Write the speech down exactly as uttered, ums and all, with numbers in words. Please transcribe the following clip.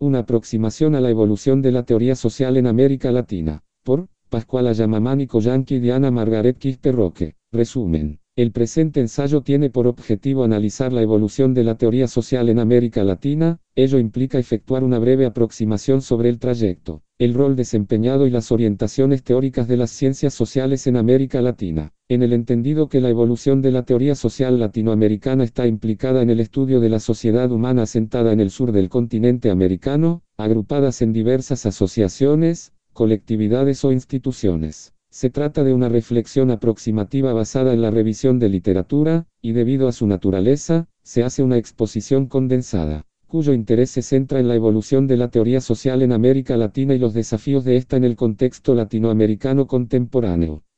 Una aproximación a la evolución de la teoría social en América Latina. Por Pascuala Yamamani Coyanqui y Diana Margaret Quispe Roque. Resumen. El presente ensayo tiene por objetivo analizar la evolución de la teoría social en América Latina. Ello implica efectuar una breve aproximación sobre el trayecto, el rol desempeñado y las orientaciones teóricas de las ciencias sociales en América Latina, en el entendido que la evolución de la teoría social latinoamericana está implicada en el estudio de la sociedad humana asentada en el sur del continente americano, agrupadas en diversas asociaciones, colectividades o instituciones. Se trata de una reflexión aproximativa basada en la revisión de literatura, y debido a su naturaleza, se hace una exposición condensada, cuyo interés se centra en la evolución de la teoría social en América Latina y los desafíos de esta en el contexto latinoamericano contemporáneo.